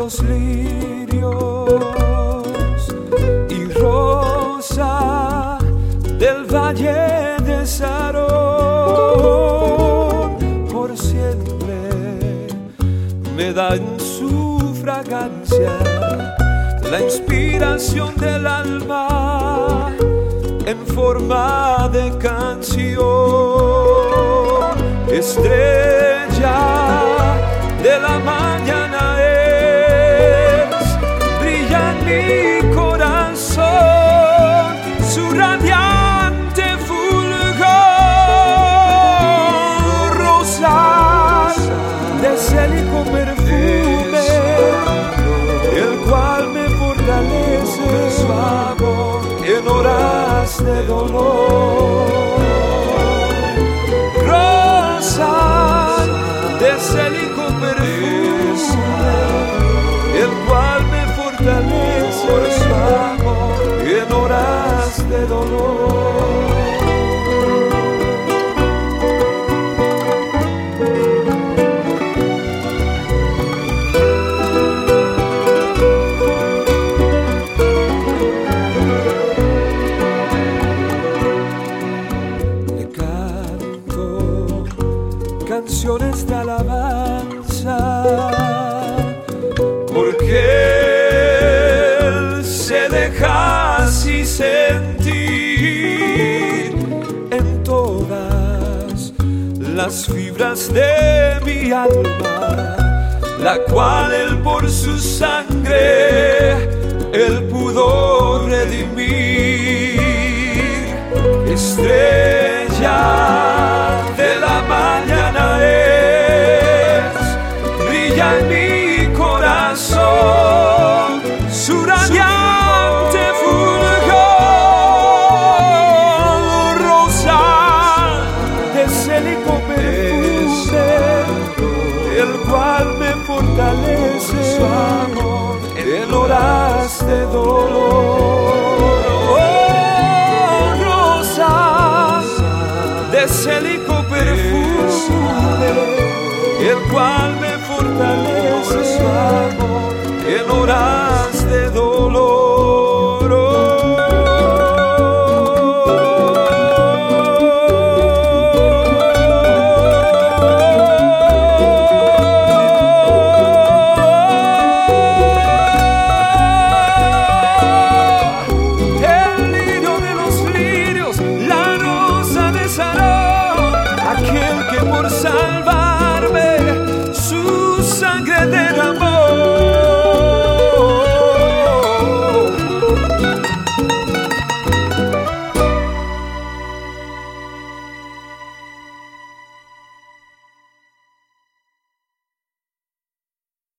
los lirios y rosa del valle de Sarón, por siempre me da en su fragancia la inspiración del alma en forma de canción. Estrella de la mañana es, brilla en mi corazón su radiante fulgor. Rosas de célico perfume, el cual me fortalece su amor en horas de dolor. Rosas de célico perfume, el cual me fortalece su amor en horas de dolor. Canciones de alabanza, porque Él se deja así sentir en todas las fibras de mi alma, la cual Él por su sangre Él pudo redimir. Estrella de la mañana es, brilla en mi corazón su radiante fulgor. Rosa de célico perfume, el cual me fortalece su amor en horas de dolor. De célico perfume, el cual me fortalece su amor en